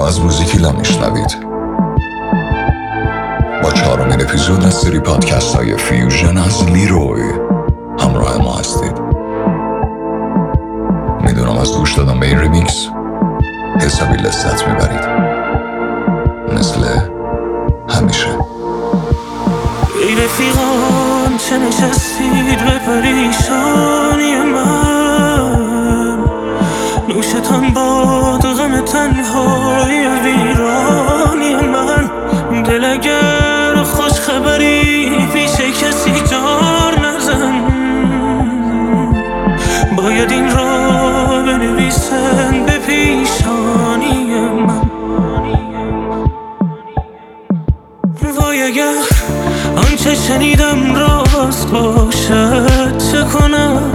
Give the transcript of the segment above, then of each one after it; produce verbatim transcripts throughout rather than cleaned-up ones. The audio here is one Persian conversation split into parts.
از موزیکیلا میشنوید. با چهارمین اپیزود از سری پادکست های فیوژن از لیروی همراه ما هستید. میدونم از گوش دادن به این ریمیکس حسابی لذت میبرید، مثل همیشه. ای رفیقان چه نشستید به پریشانی من، نوشتان باد غم تنهای ویرانی من. دل اگر خوش خبری پیش کسی جار نزن، باید این را بنویسن به پیشانی من. وای اگر آنچه شنیدم راست باشد چه کنم،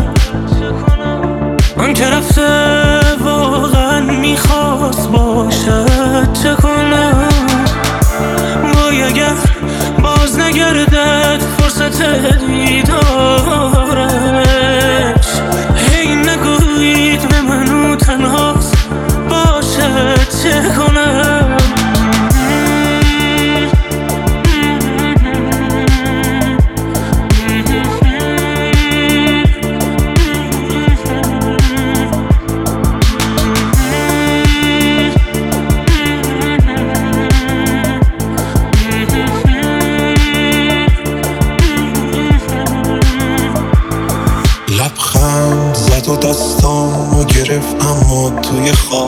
آن که رفته واقعا میخواست باشد چه کنم. وای اگر باز نگردد فرصت دیدارش، هی نگویید به منو تنهاست باشد چه کنم. لبخند زد و دستامو گرفت اما توی خواب.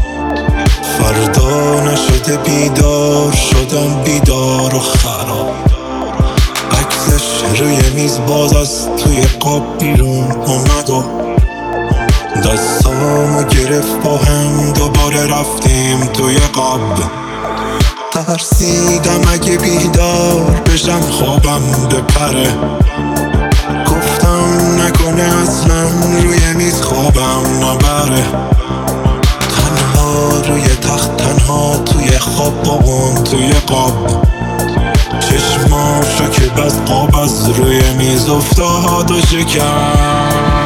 فردا نشده بیدار شدم بیدار و خراب. عکسش روی میز باز از توی قاب بیرون اومد و دستامو گرفت با هم دوباره رفتیم توی قاب. ترسیدم اگه بیدار بشم خوابم بپره، نکنه اصلا روی میز خوابم نبره. تنها روی تخت، تنها توی خواب با اون توی قاب. چشماشو که بس قاب از روی میز افتاد و شکن.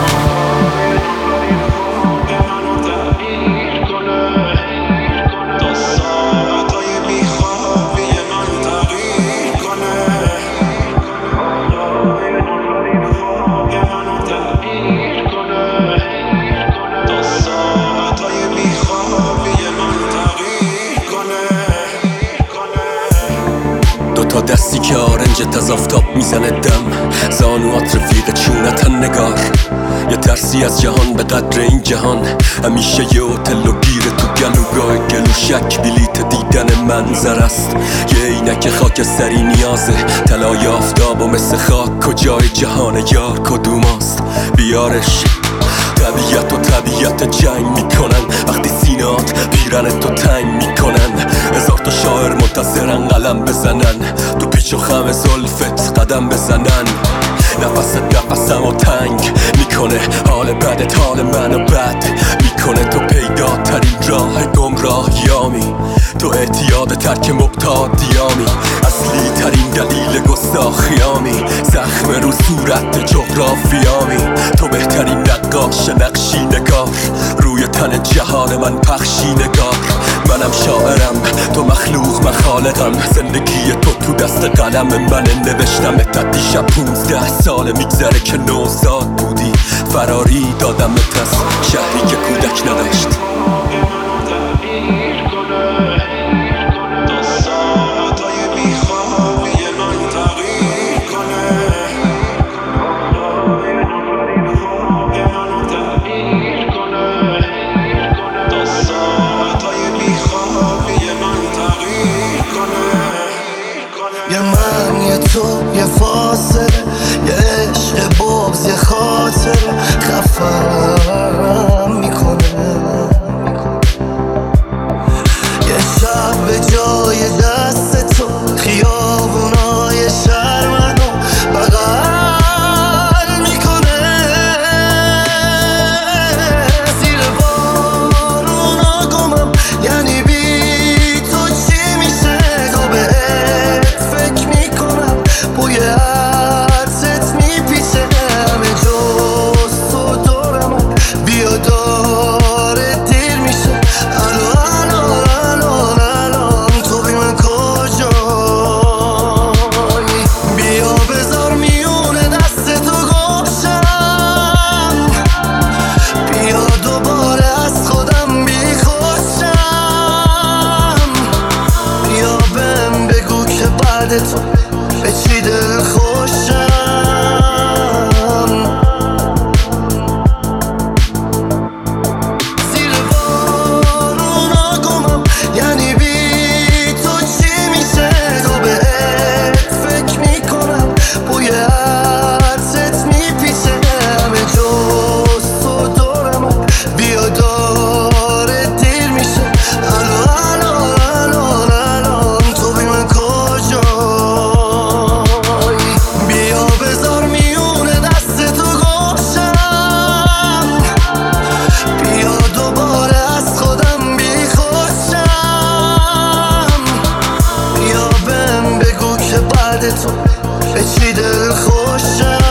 تا دستی که آرنجت از آفتاب میزنه دم، زانوات رفیق چونتن نگار. یه ترسی از جهان به قدر این جهان، همیشه یه هتل و گیره تو گلوگاه گل و شک بلیت دیدن منظر است. یه عینک خاکستری نیازه، طلای آفتاب و مثل خاک کجای جهان یار کدوماست بیارش. طبیعت و طبیعت جنگ میکنن وقتی سینات پیرن تو تنگ میکنن. هزار تا شاعر منتظرن قلم بزنن، تو پیچ و خم زلفت قدم بزنن. نفست نفسم و تنگ میکنه، حال بدت حال منو بد میکنه. تو پیدا ترین راه گمراهیامی، تو اعتیاد ترک مبتادیامی. اصلی ترین دلیل گستاخیامی، زخم رو صورت جغرافیامی. تو بهترین نقاش نقشی نگار، روی تن جهان من پخشی نگار. منم شاعرم تو مخلوق من خالقم، زندگی تو تو دست قلم من نوشتم. تا دیشب پونزده سال میگذره که نوزاد بودی، فراری دادمت از شهری که کودک نداشت. یه من یه تو یه فاصله، یه عشق بغض یه خاطره خفم میکنه. یه شب به جای دست تو خیابونای شهر منو بغل میکنه. زیر بارونا گمم یعنی بی تو چی میشه. تو بهت فکر میکنم بوی بعد تو به چی دل خوشم زیر بارونا گمم یعنی بی تو چی میشه تو بهت فکر میکنم بوی عطرت میپیچه همه جز تو دارم بیا داره دیر میشه الان الان الان الان تو بی من کجایی بیا بذار میونه دست تو گوشم بیا دوباره از خودم بی خوشم بیا بهم بگو که بعد تو به چی دل خوشم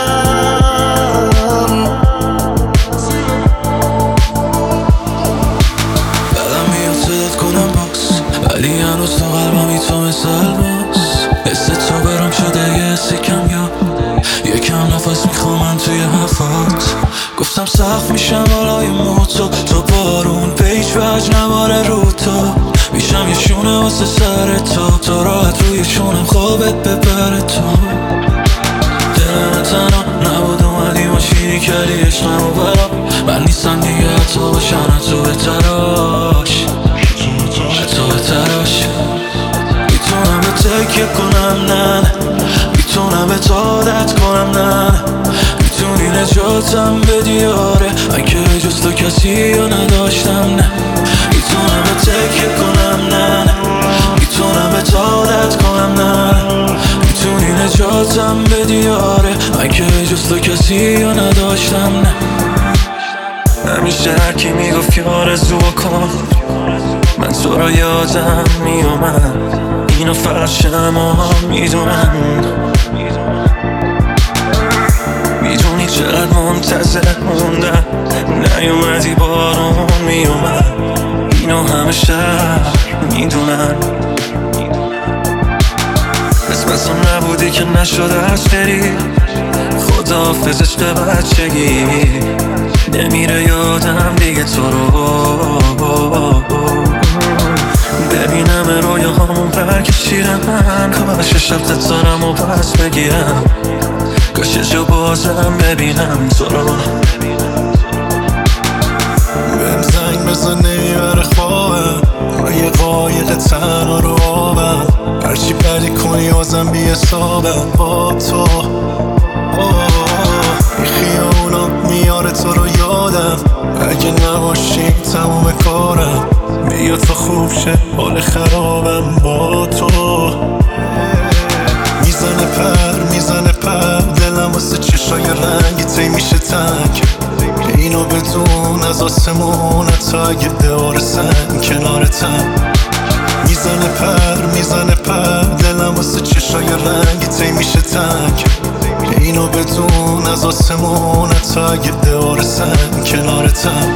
بدم میاد صدات کنم باز ولی هنوز تو قلبمی تو مثل الباس حس تو برام شده یه حسی کم یا یکم نفس میخوام توی حرفات گفتم سخت میشم بالای موتو تو بارون پیچ وج نباره رو تو میشم یه شونه واسه سر تو تو راحت روی شونم خوابت ببره تو دلم تنها نبود اومدی ماشینی کردی عشقمو برام من نیستم دیگه حتی باشن تو به تراش حتی به تراش میتونم به تکیه کنم نه میتونم به عادت کنم نه میتونی نجاتم بدی آره من که جز تو کسی رو نداشتم نه میتونم به تکیه کنم نه میتونم به عادت کنم نه میتونی نجاتم بدی آره من که جز تو کسی رو نداشتم نه همیشه هرکی میگفت که آرزو کن من تو رو یادم میومد اینو فقط شما میدونن میدونی چقدر منتظر موندم نیومدی بارون میومد اینو همه شهر میدونن قسمتم نبودی که نشده از بری خداحافظ عشق بچگی نمیره یادم دیگه تو رو ببینم رویا همون برکشیدم کاش شب تتارم و پس بگیرم کاش جا بازم ببینم تو رو بهم زنگ بزن نمیبره خوابم من یه قایق تنها رو آبم هرچی پری کنی آزم بی حسابم با تو این خیابونا میاره تو رو یادم اگه نباشی تموم کارم بیا تا خوب شه حال خرابم با تو میزنه پر میزنه پر دلم واسه چشای رنگی تی میشه تنگ اینو بدون از آسمون تا اگه دار سنگ کنارتم میزنه پر میزنه پر دلم واسه چشای رنگی تی میشه تنگ اینو بدون از آسمون تا اگه دار سنگ کنارتم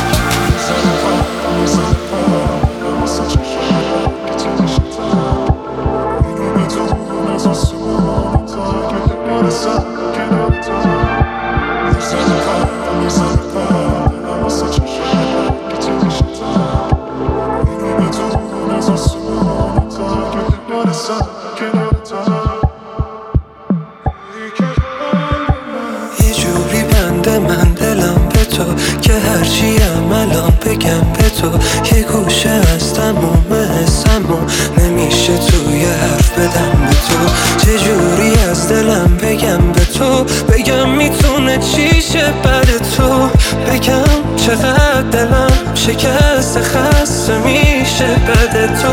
یه جوری بنده من دلم به تو که هرچی الان بگم به تو یه گوشه از تموم حسم و نمیشه توی حرف بدم به تو چجوری از دلم بگم به تو بگم میتونه چیشه بعد تو بگم چقدر دلم شکست خسته میشه بعد تو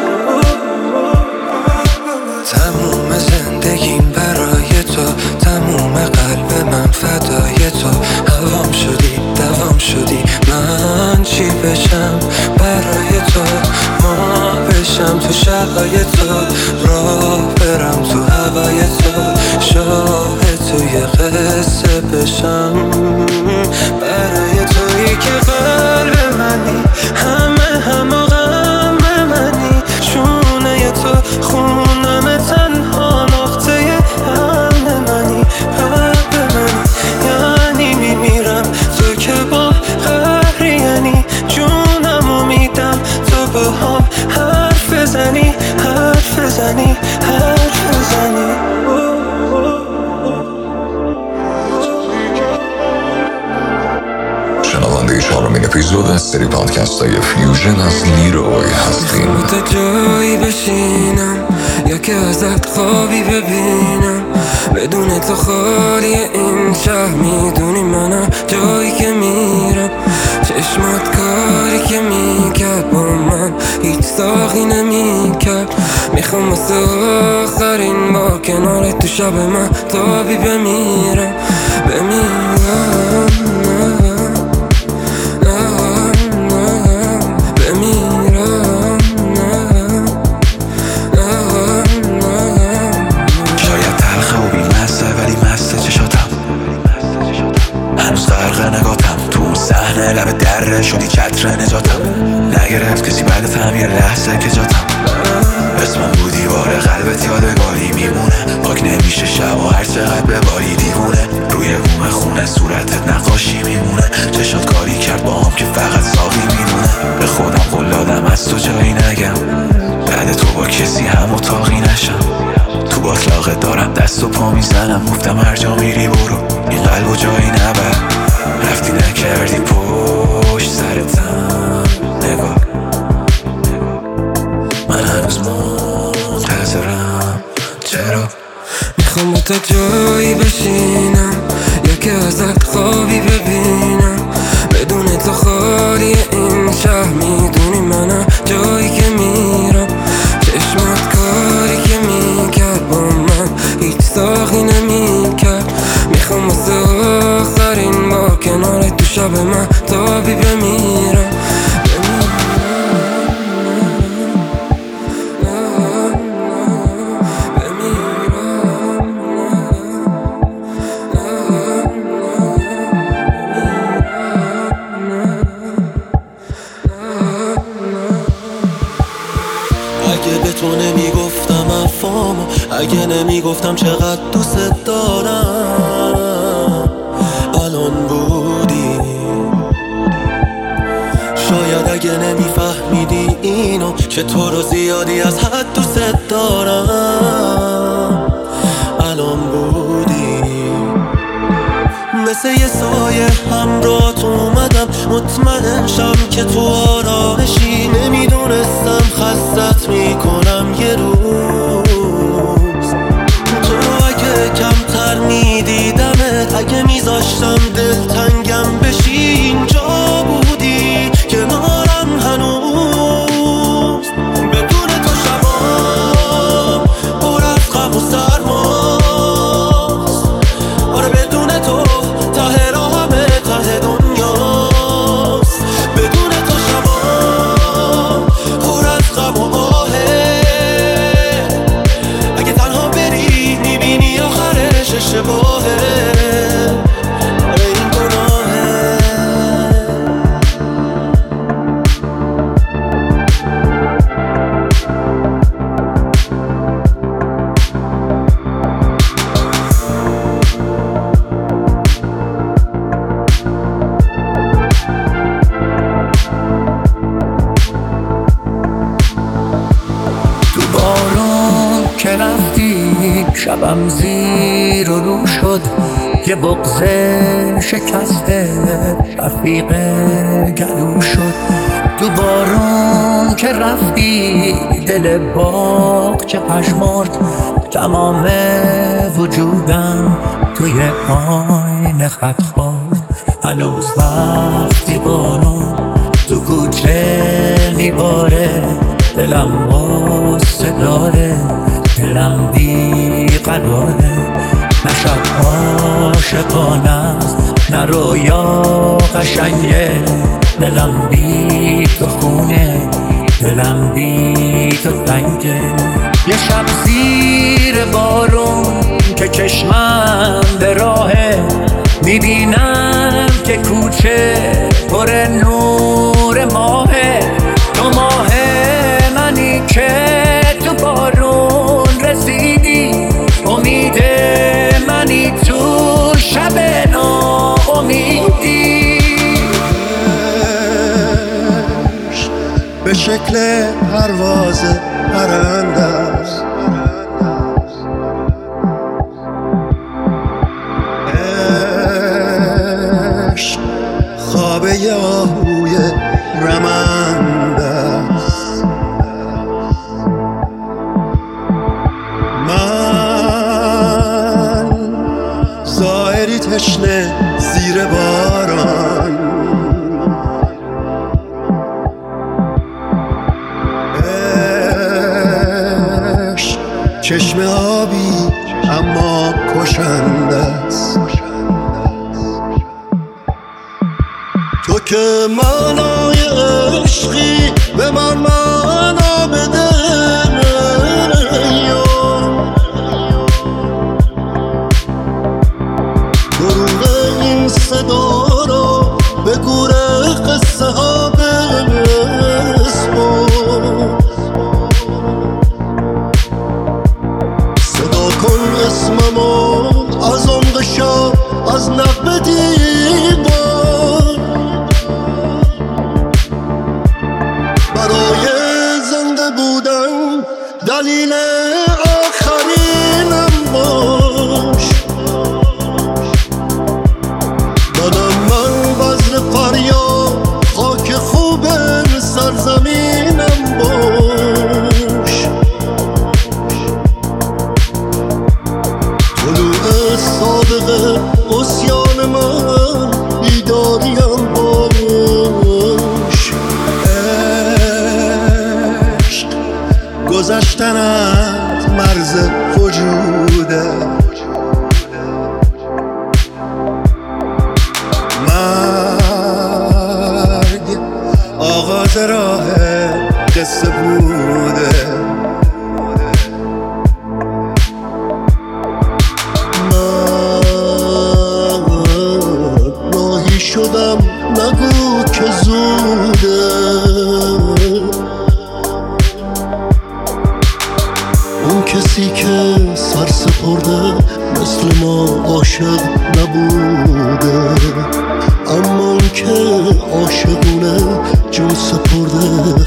تموم زندگیم برای تو تموم قلب من فدای تو هوام شدی دوام شدی من چی بشم برای تو ما بشم تو شبای تو راه برم تو هوای تو شاهد توی قصه بشم برای تویی که قلب منی همه همه غم منی شونه تو خونم تنها نقطه هم منی قلب منی یعنی میمیرم تو که با قهری یعنی جونم و میدم تو با هم حرف بزنی حرف شنونده چهارمین اپیزود از سری پادکست های فیوژن از لیروی هستیم. میخوام تا جایی بشینم یا که ازت خوابی ببینم، بدون تو خالی این شهر. میدونی منم جایی که میرم، چشمات کاری که میکرد با من هیچ ساقی نمیکرد. میخوام واسه آخرین بار کنار تو شب من تابی بمیرم بمیرم شاید تلخه و بی‌مزه ولی مست چشاتم، هنوز غرق نگاتم تو اون صحنه لب دره شدی چتر نجاتم. نگرفت کسی بعد فهم یه لحظه که جاتم، اسمم بودی باره قلبت یادگاری میمونه. پاک نمیشه شب و هر چقدر بباری دیوونه، روی بوم خونه صورتت نقاشی میمونه. چشات کاری کرد با هم که فقط ساقی میدونه. به خودم قول دادم از تو جایی نگم، بعد تو با کسی هم اتاقی نشم. تو باطلاقت دارم دست و پا میزنم، گفتم هر جا میری برو این قلب و جایی نبر. رفتی نکردی پشت سرتم نگاه، من هنوز منتظرم. چرا؟ میخوام با تا جایی بشینم یا که ازت خوابی ببینم، بدون تو خالی این شهر. میدونی منم جایی که میرم، چشمات کاری که میکرد با من هیچ ساقی نمیکرد. میخوام واسه آخرین بار کنار تو شب من تابی بمیرم اگه به تو نمیگفتم افامو، اگه نمیگفتم چقدر دوست دارم، الان بودی. شاید اگه نمیفهمیدی اینو که تو رو زیادی از حد دوست دارم، الان بودی. مثل یه سایه همراهت اومدم، مطمئن شم که تو آرامشی. نمیدونستم خستت میکنم یه روز. تو اگه کمتر میدیدمت، اگه میذاشتم دلتنگم بشی، اینجا بودی کنارم هنوز. بدون تو شبام پر از غم و سرماست. آره بدون تو ته راهمه ته دنیاست. بدون تو شبام پر از غم و آهه. اگه تنها بری میبینی آخرش اشتباهه. آره این گناهه. تو بارون که رفتی شبم زیر و رو شد، یه بغض شکسته رفیق گلو شد. تو بارون که رفتی دل باغ چه پشمرد، تمام وجودم توی آینه خط خورد. هنوز وقتی بارون تو کوچه میباره، دلم واسه داره، دلم بیقراره. نه شب عاشقانه است نه رویا قشنگه، دلم بی تو خونه، دلم بی تو تنگه. یه شب زیر بارون که چشمم به راهه، میبینم که کوچه پر نور ماهه. تو ماه منی که تو بارون رسیدی، امید منی تو شب ناامیدی. به شکل پرواز پرنده است، عشق خواب نابه آهوی رمند است. من ظاهری تشنه زیر باران، عشق چشم آبی اما کشنده است. تو که معنای عشقی به من معنا بده، دروغ این صدا رو به گوره قصه ها بسپر. صدا کن اسممو از عمق شب، از نقب دیوار، برای زنده بودن دلیل آخرینم باش. دادم من بذر فریاد، خاک خوب سرزمینم باش. طلوع صادق عصیان من بیداریم باش. عشق گذشتن از مرز وجوده، مرگ آغاز راه قصه بوده. شدم نگو که زوده، اون کسی که سر سپرده مثل ما عاشق نبوده، اما اون که عاشقونه جون سپرده